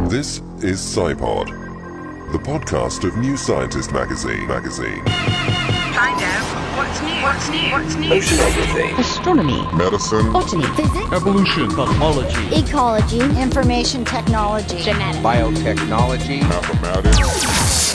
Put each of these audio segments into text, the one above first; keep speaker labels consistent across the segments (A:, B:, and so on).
A: This is SciPod, the podcast of New Scientist magazine.
B: Find out what's new.
C: Oceanography,
D: astronomy,
A: Medicine,
D: botany, physics,
E: evolution, cosmology,
D: ecology, information technology, genetics,
C: biotechnology,
A: mathematics.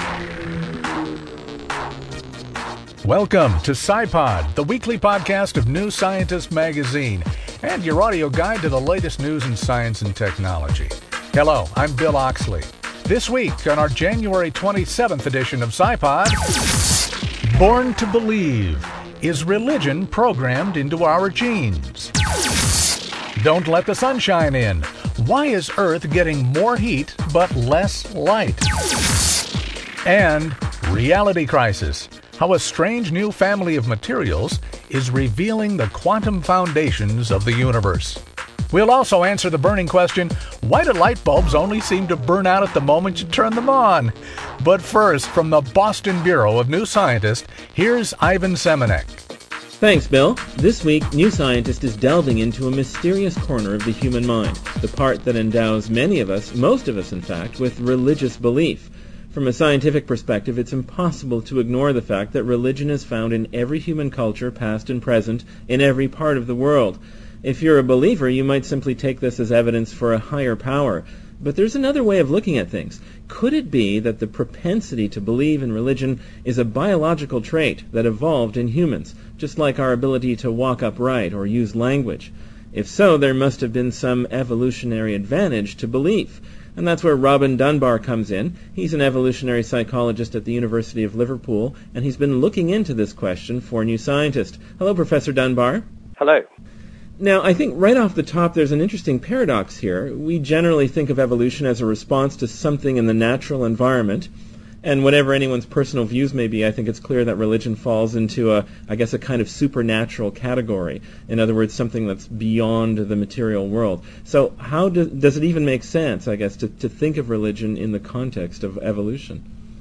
E: Welcome to SciPod, the weekly podcast of New Scientist magazine, and your audio guide to the latest news in science and technology. Hello, I'm Bill Oxley. This week on our January 27th edition of SciPod, Born to Believe, is religion programmed into our genes? Don't let the sunshine in. Why is Earth getting more heat but less light? And reality crisis. How a strange new family of materials is revealing the quantum foundations of the universe. We'll also answer the burning question, why do light bulbs only seem to burn out at the moment you turn them on? But first, from the Boston Bureau of New Scientist, here's Ivan Seminek.
F: Thanks, Bill. This week, New Scientist is delving into a mysterious corner of the human mind, the part that endows many of us, most of us in fact, with religious belief. From a scientific perspective, it's impossible to ignore the fact that religion is found in every human culture, past and present, in every part of the world. If you're a believer, you might simply take this as evidence for a higher power. But there's another way of looking at things. Could it be that the propensity to believe in religion is a biological trait that evolved in humans, just like our ability to walk upright or use language? If so, there must have been some evolutionary advantage to belief. And that's where Robin Dunbar comes in. He's an evolutionary psychologist at the University of Liverpool, and he's been looking into this question for New Scientist. Hello, Professor Dunbar.
G: Hello.
F: Now, I think right off the top there's an interesting paradox here. We generally think of evolution as a response to something in the natural environment, and whatever anyone's personal views may be, I think it's clear that religion falls into a kind of supernatural category. In other words, something that's beyond the material world. So how does it even make sense, I guess, to think of religion in the context of evolution?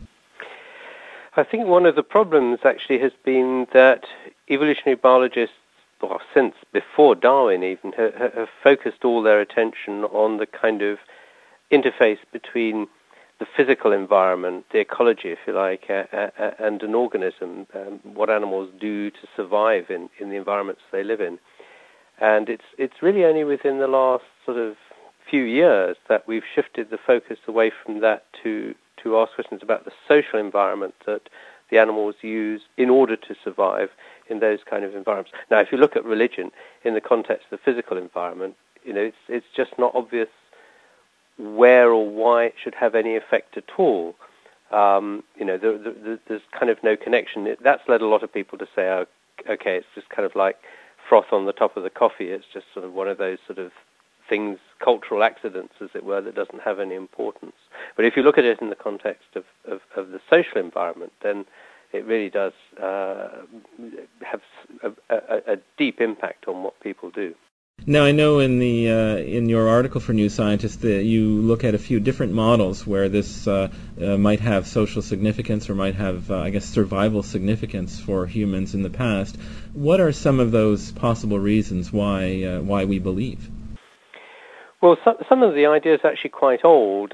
G: I think one of the problems actually has been that evolutionary biologists, well, since before Darwin even, have focused all their attention on the kind of interface between the physical environment, the ecology, if you like, and an organism, what animals do to survive in the environments they live in. And it's really only within the last sort of few years that we've shifted the focus away from that to ask questions about the social environment that the animals use in order to survive in those kind of environments. Now, if you look at religion in the context of the physical environment, it's just not obvious where or why it should have any effect at all. There's kind of no connection. That's led a lot of people to say, oh, okay, it's just kind of like froth on the top of the coffee. It's just sort of one of those sort of things, cultural accidents, as it were, that doesn't have any importance. But if you look at it in the context of the social environment, then it really does have a deep impact on what people do.
F: Now, I know in your article for New Scientist that you look at a few different models where this might have social significance or might have, survival significance for humans in the past. What are some of those possible reasons why we believe?
G: Well, some of the ideas are actually quite old.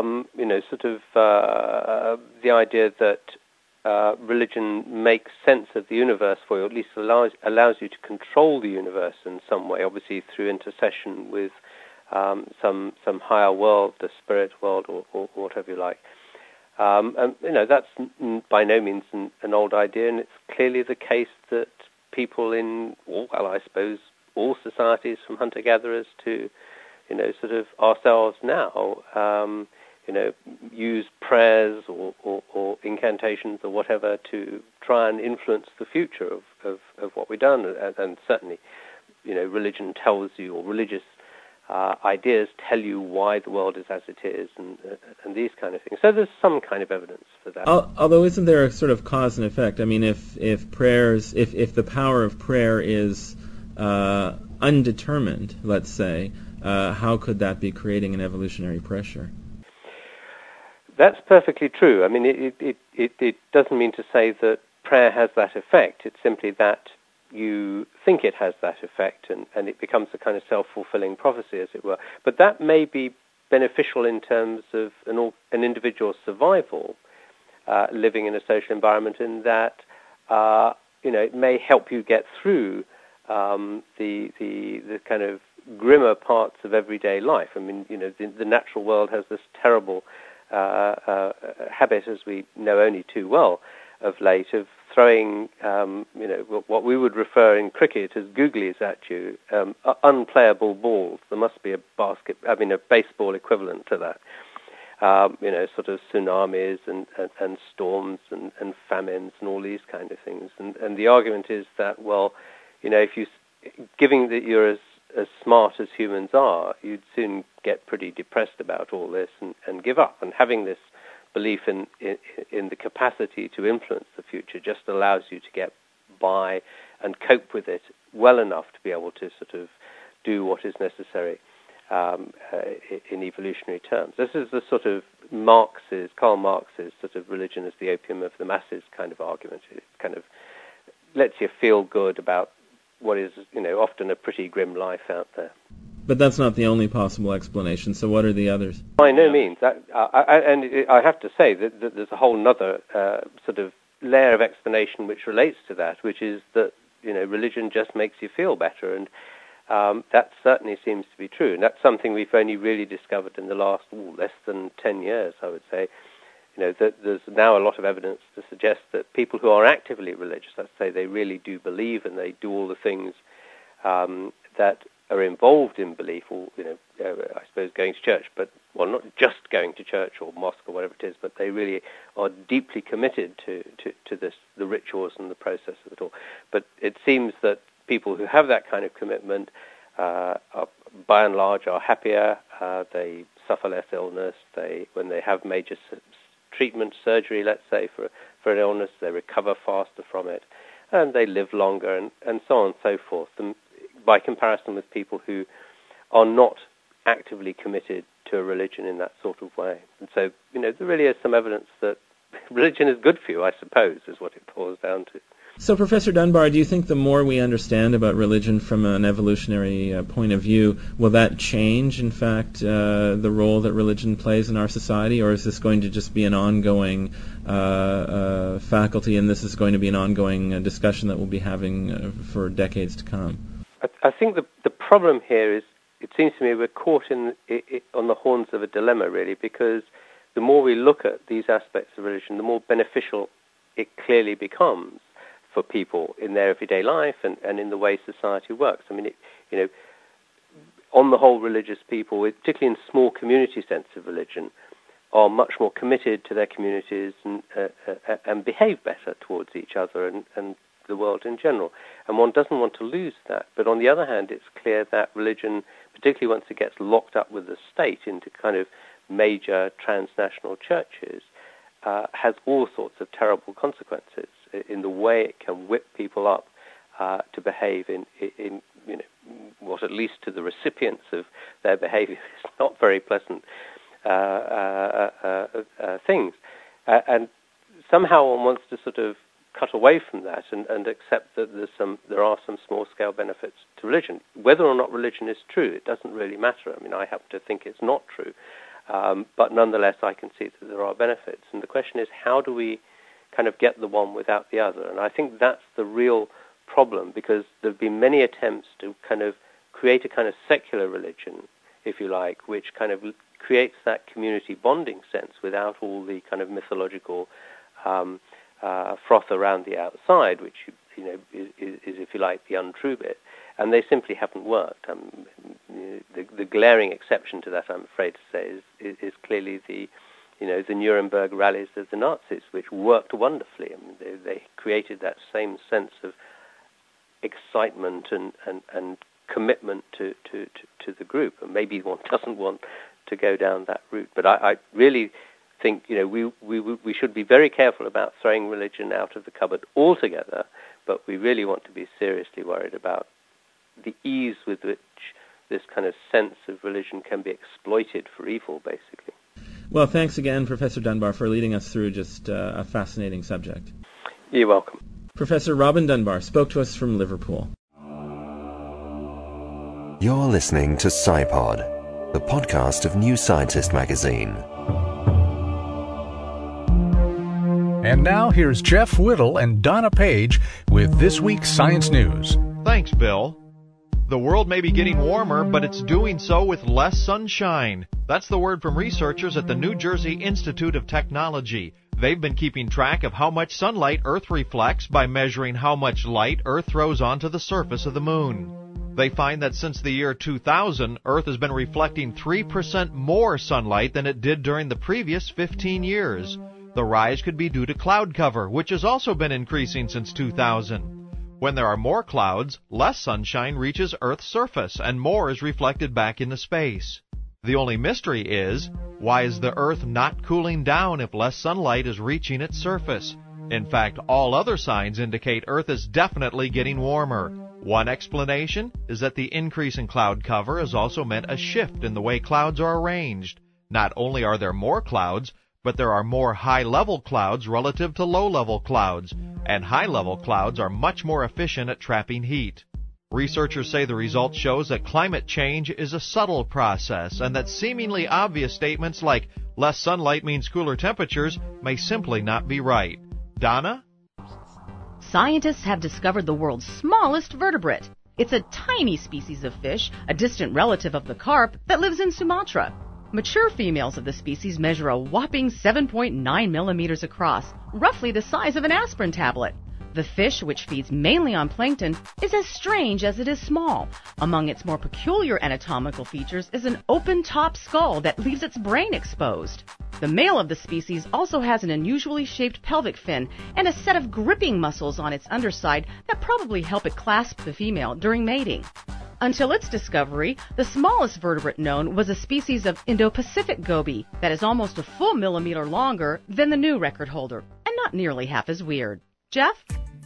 G: The idea that religion makes sense of the universe for you, or at least allows you to control the universe in some way, obviously through intercession with some higher world, the spirit world, or whatever you like. That's by no means an old idea, and it's clearly the case that people in, all societies, from hunter-gatherers to, sort of ourselves now, use prayers or incantations or whatever to try and influence the future of what we've done. And certainly, religion tells you, or religious ideas tell you why the world is as it is, and these kind of things. So there's some kind of evidence for that.
F: Although isn't there a sort of cause and effect? I mean, if the power of prayer is undetermined, let's say, how could that be creating an evolutionary pressure?
G: That's perfectly true. I mean, it doesn't mean to say that prayer has that effect. It's simply that you think it has that effect, and it becomes a kind of self-fulfilling prophecy, as it were. But that may be beneficial in terms of an individual's survival, living in a social environment, in that it may help you get through the kind of grimmer parts of everyday life. I mean, the natural world has this terrible habit, as we know only too well of late, of throwing what we would refer in cricket as googlies at you, unplayable balls. There must be a baseball equivalent to that. Sort of tsunamis and storms and famines and all these kind of things. And the argument is that, well, given that you're as smart as humans are, you'd soon get pretty depressed about all this and give up. And having this belief in the capacity to influence the future just allows you to get by and cope with it well enough to be able to sort of do what is necessary in evolutionary terms. This is the sort of Karl Marx's sort of religion as the opium of the masses kind of argument. It kind of lets you feel good about what is, often a pretty grim life out there.
F: But that's not the only possible explanation, so what are the others?
G: By no means. I have to say that there's a whole other sort of layer of explanation which relates to that, which is that, religion just makes you feel better, and that certainly seems to be true. And that's something we've only really discovered in the last less than 10 years, I would say. That there's now a lot of evidence to suggest that people who are actively religious, let's say they really do believe and they do all the things that are involved in belief, or I suppose going to church, but not just going to church or mosque or whatever it is, but they really are deeply committed to the rituals and the process of it all. But it seems that people who have that kind of commitment are, by and large, are happier. They suffer less illness. When they have major treatment, surgery, let's say, for an illness, they recover faster from it, and they live longer, and so on and so forth. And by comparison with people who are not actively committed to a religion in that sort of way. And so, there really is some evidence that religion is good for you, I suppose, is what it boils down to.
F: So, Professor Dunbar, do you think the more we understand about religion from an evolutionary point of view, will that change, in fact, the role that religion plays in our society, or is this going to just be an ongoing faculty, and this is going to be an ongoing discussion that we'll be having for decades to come?
G: I think the problem here is, it seems to me we're caught on the horns of a dilemma, really, because the more we look at these aspects of religion, the more beneficial it clearly becomes for people in their everyday life and in the way society works. I mean, on the whole, religious people, particularly in small community sense of religion, are much more committed to their communities and behave better towards each other and the world in general. And one doesn't want to lose that. But on the other hand, it's clear that religion, particularly once it gets locked up with the state into kind of major transnational churches, has all sorts of terrible consequences in the way it can whip people up to behave in what, at least to the recipients of their behavior, is not very pleasant things. And somehow one wants to sort of cut away from that and accept that there are some small-scale benefits to religion. Whether or not religion is true, it doesn't really matter. I mean, I happen to think it's not true. But nonetheless, I can see that there are benefits. And the question is, how do we kind of get the one without the other? And I think that's the real problem, because there have been many attempts to kind of create a kind of secular religion, if you like, which kind of creates that community bonding sense without all the kind of mythological froth around the outside, which is, if you like, the untrue bit. And they simply haven't worked. The glaring exception to that, I'm afraid to say, is clearly the Nuremberg rallies of the Nazis, which worked wonderfully. I mean, they created that same sense of excitement and commitment to the group. And maybe one doesn't want to go down that route. But I really think we should be very careful about throwing religion out of the cupboard altogether. But we really want to be seriously worried about the ease with which this kind of sense of religion can be exploited for evil, basically.
F: Well, thanks again, Professor Dunbar, for leading us through just a fascinating subject.
G: You're welcome.
F: Professor Robin Dunbar spoke to us from Liverpool.
H: You're listening to SciPod. the podcast of New Scientist magazine.
E: And now here's Jeff Whittle and Donna Page with this week's Science News.
I: Thanks, Bill. The world may be getting warmer, but it's doing so with less sunshine. That's the word from researchers at the New Jersey Institute of Technology. They've been keeping track of how much sunlight Earth reflects by measuring how much light Earth throws onto the surface of the moon. They find that since the year 2000, Earth has been reflecting 3% more sunlight than it did during the previous 15 years. The rise could be due to cloud cover, which has also been increasing since 2000. When there are more clouds, less sunshine reaches Earth's surface and more is reflected back into space. The only mystery is, why is the Earth not cooling down if less sunlight is reaching its surface? In fact, all other signs indicate Earth is definitely getting warmer. One explanation is that the increase in cloud cover has also meant a shift in the way clouds are arranged. Not only are there more clouds, but there are more high-level clouds relative to low-level clouds, and high-level clouds are much more efficient at trapping heat. Researchers say the result shows that climate change is a subtle process, and that seemingly obvious statements like less sunlight means cooler temperatures may simply not be right. Donna?
J: Scientists have discovered the world's smallest vertebrate. It's a tiny species of fish, a distant relative of the carp, that lives in Sumatra. Mature females of the species measure a whopping 7.9 millimeters across, roughly the size of an aspirin tablet. The fish, which feeds mainly on plankton, is as strange as it is small. Among its more peculiar anatomical features is an open-top skull that leaves its brain exposed. The male of the species also has an unusually shaped pelvic fin and a set of gripping muscles on its underside that probably help it clasp the female during mating. Until its discovery, the smallest vertebrate known was a species of Indo-Pacific goby that is almost a full millimeter longer than the new record holder, and not nearly half as weird. Jeff?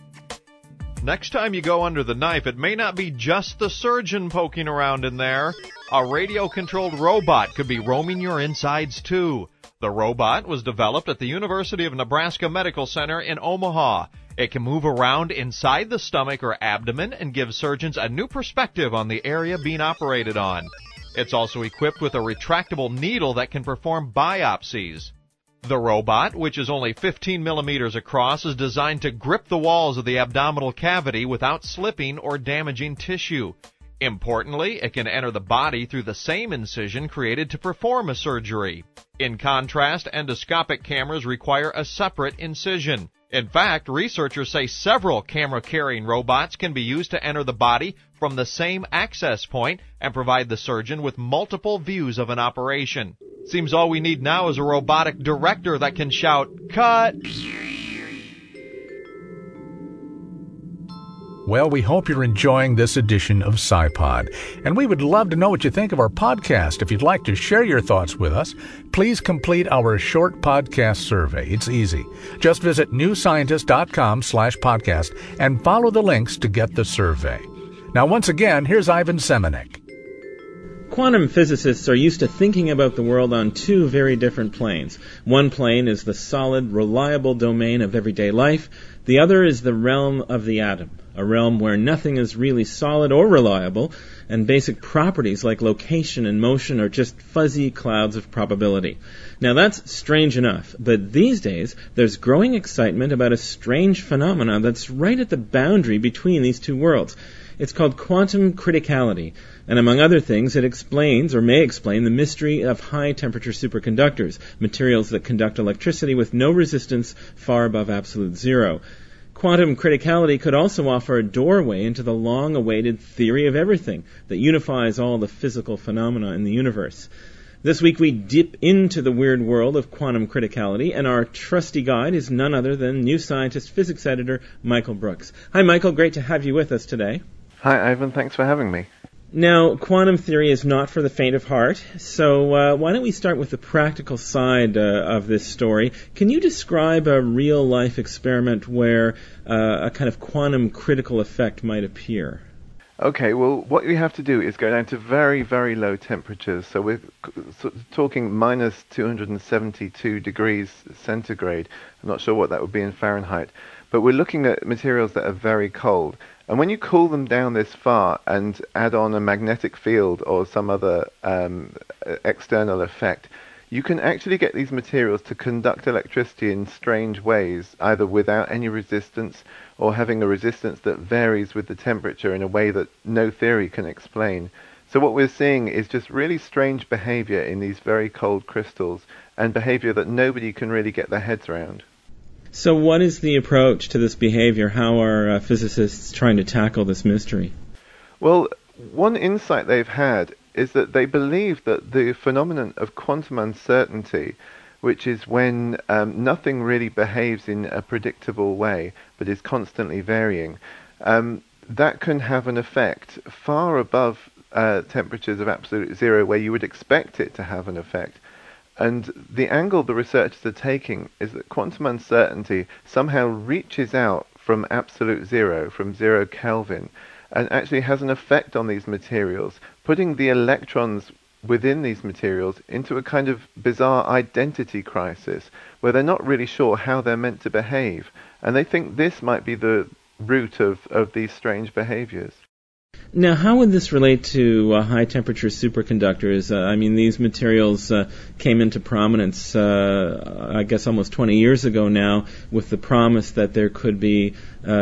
I: Next time you go under the knife, it may not be just the surgeon poking around in there. A radio-controlled robot could be roaming your insides, too. The robot was developed at the University of Nebraska Medical Center in Omaha. It can move around inside the stomach or abdomen and give surgeons a new perspective on the area being operated on. It's also equipped with a retractable needle that can perform biopsies. The robot, which is only 15 millimeters across, is designed to grip the walls of the abdominal cavity without slipping or damaging tissue. Importantly, it can enter the body through the same incision created to perform a surgery. In contrast, endoscopic cameras require a separate incision. In fact, researchers say several camera-carrying robots can be used to enter the body from the same access point and provide the surgeon with multiple views of an operation. Seems all we need now is a robotic director that can shout, "Cut!"
E: Well, we hope you're enjoying this edition of SciPod, and we would love to know what you think of our podcast. If you'd like to share your thoughts with us, please complete our short podcast survey. It's easy. Just visit newscientist.com/podcast and follow the links to get the survey. Now, once again, here's Ivan Semenik.
F: Quantum physicists are used to thinking about the world on two very different planes. One plane is the solid, reliable domain of everyday life. The other is the realm of the atom, a realm where nothing is really solid or reliable, and basic properties like location and motion are just fuzzy clouds of probability. Now that's strange enough, but these days there's growing excitement about a strange phenomenon that's right at the boundary between these two worlds. It's called quantum criticality, and among other things, it explains, or may explain, the mystery of high-temperature superconductors, materials that conduct electricity with no resistance far above absolute zero. Quantum criticality could also offer a doorway into the long-awaited theory of everything that unifies all the physical phenomena in the universe. This week we dip into the weird world of quantum criticality, and our trusty guide is none other than New Scientist physics editor Michael Brooks. Hi, Michael. Great to have you with us today.
K: Hi, Ivan. Thanks for having me.
F: Now, quantum theory is not for the faint of heart, so why don't we start with the practical side of this story. Can you describe a real-life experiment where a kind of quantum critical effect might appear?
K: Okay, well, what we have to do is go down to very, very low temperatures. So we're talking minus 272 degrees centigrade. I'm not sure what that would be in Fahrenheit. but we're looking at materials that are very cold. And when you cool them down this far and add on a magnetic field or some other external effect, you can actually get these materials to conduct electricity in strange ways, either without any resistance or having a resistance that varies with the temperature in a way that no theory can explain. So what we're seeing is just really strange behavior in these very cold crystals, and behavior that nobody can really get their heads around.
F: So what is the approach to this behavior? How are physicists trying to tackle this mystery?
K: Well, one insight they've had is that they believe that the phenomenon of quantum uncertainty, which is when nothing really behaves in a predictable way but is constantly varying, that can have an effect far above temperatures of absolute zero where you would expect it to have an effect. And the angle the researchers are taking is that quantum uncertainty somehow reaches out from absolute zero, from 0 Kelvin, and actually has an effect on these materials, putting the electrons within these materials into a kind of bizarre identity crisis, where they're not really sure how they're meant to behave. And they think this might be the root of these strange behaviors.
F: Now, how would this relate to high-temperature superconductors? I mean, these materials came into prominence, I guess, almost 20 years ago now, with the promise that there could be,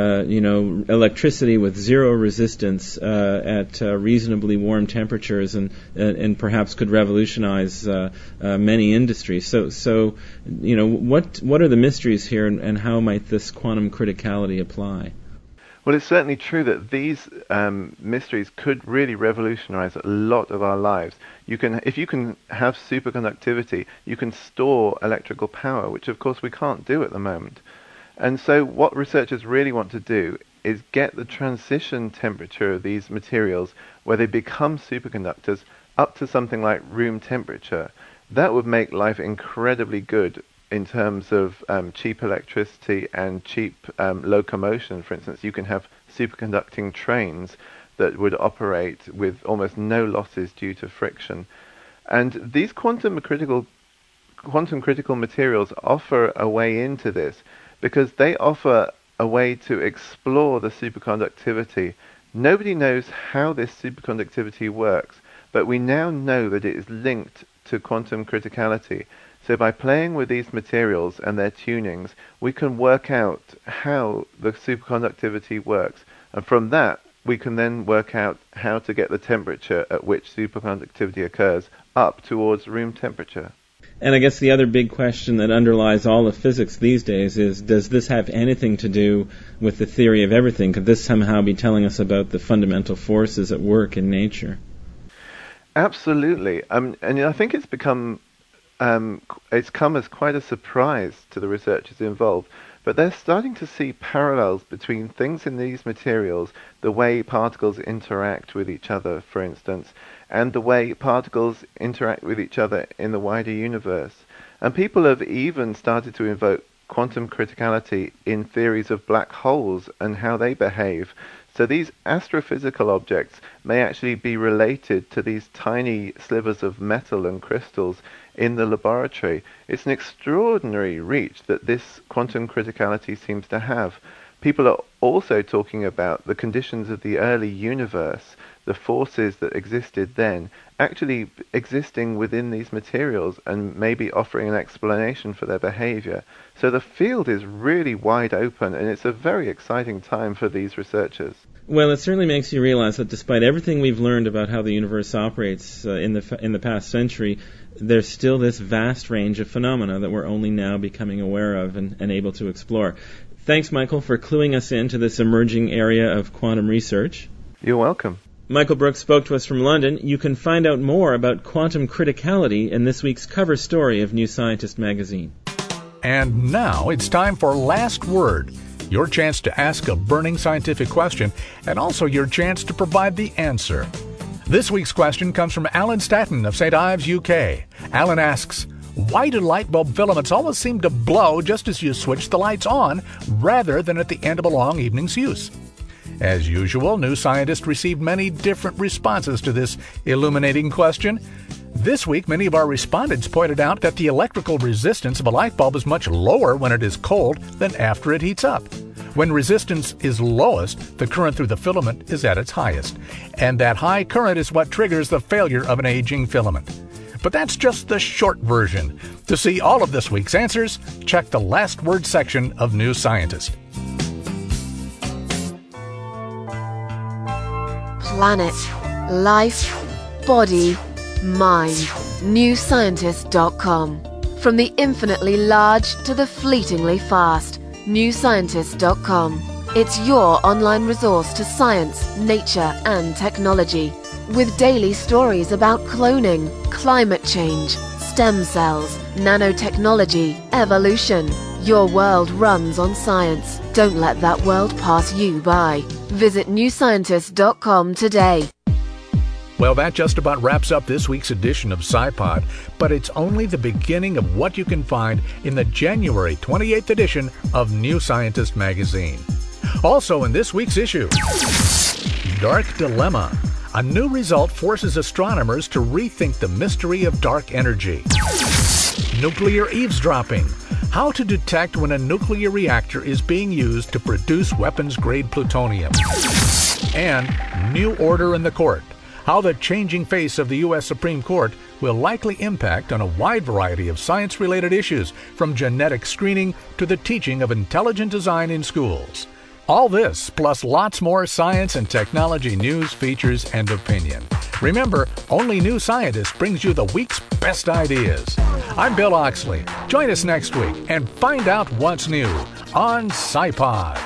F: electricity with zero resistance at reasonably warm temperatures, and perhaps could revolutionize many industries. So, what are the mysteries here, and how might this quantum criticality apply?
K: Well, it's certainly true that these mysteries could really revolutionize a lot of our lives. If you can have superconductivity, you can store electrical power, which of course we can't do at the moment. And so what researchers really want to do is get the transition temperature of these materials, where they become superconductors, up to something like room temperature. That would make life incredibly good in terms of cheap electricity and cheap locomotion. For instance, you can have superconducting trains that would operate with almost no losses due to friction. And these quantum critical materials offer a way into this, because they offer a way to explore the superconductivity. Nobody knows how this superconductivity works, but we now know that it is linked to quantum criticality. So by playing with these materials and their tunings, we can work out how the superconductivity works. And from that, we can then work out how to get the temperature at which superconductivity occurs up towards room temperature.
F: And I guess the other big question that underlies all of physics these days is, does this have anything to do with the theory of everything? Could this somehow be telling us about the fundamental forces at work in nature?
K: Absolutely. And I think it's come as quite a surprise to the researchers involved, but they're starting to see parallels between things in these materials, the way particles interact with each other, for instance, and the way particles interact with each other in the wider universe. And people have even started to invoke quantum criticality in theories of black holes and how they behave. So these astrophysical objects may actually be related to these tiny slivers of metal and crystals in the laboratory. It's an extraordinary reach that this quantum criticality seems to have. People are also talking about the conditions of the early universe, the forces that existed then, actually existing within these materials and maybe offering an explanation for their behavior. So the field is really wide open, and it's a very exciting time for these researchers.
F: Well, it certainly makes you realize that despite everything we've learned about how the universe operates in the past century, there's still this vast range of phenomena that we're only now becoming aware of and able to explore. Thanks, Michael, for cluing us into this emerging area of quantum research.
K: You're welcome.
F: Michael Brooks spoke to us from London. You can find out more about quantum criticality in this week's cover story of New Scientist magazine.
E: And now it's time for Last Word, your chance to ask a burning scientific question and also your chance to provide the answer. This week's question comes from Alan Staton of St. Ives, UK. Alan asks, why do light bulb filaments always seem to blow just as you switch the lights on rather than at the end of a long evening's use? As usual, New Scientist received many different responses to this illuminating question. This week, many of our respondents pointed out that the electrical resistance of a light bulb is much lower when it is cold than after it heats up. When resistance is lowest, the current through the filament is at its highest, and that high current is what triggers the failure of an aging filament. But that's just the short version. To see all of this week's answers, check the last word section of New Scientist.
L: Planet, life, body, mind. NewScientist.com. From the infinitely large to the fleetingly fast. NewScientist.com. It's your online resource to science, nature, and technology. With daily stories about cloning, climate change, stem cells, nanotechnology, evolution. Your world runs on science. Don't let that world pass you by. Visit NewScientist.com today.
E: Well, that just about wraps up this week's edition of SciPod, but it's only the beginning of what you can find in the January 28th edition of New Scientist magazine. Also in this week's issue, Dark Dilemma. A new result forces astronomers to rethink the mystery of dark energy. Nuclear eavesdropping. How to detect when a nuclear reactor is being used to produce weapons-grade plutonium. And New Order in the Court. How the changing face of the U.S. Supreme Court will likely impact on a wide variety of science-related issues, from genetic screening to the teaching of intelligent design in schools. All this, plus lots more science and technology news, features, and opinion. Remember, only New Scientist brings you the week's best ideas. I'm Bill Oxley. Join us next week and find out what's new on SciPod.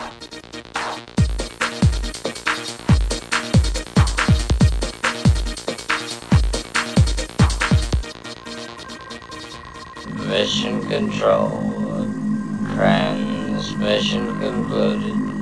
M: Mission control. Transmission concluded.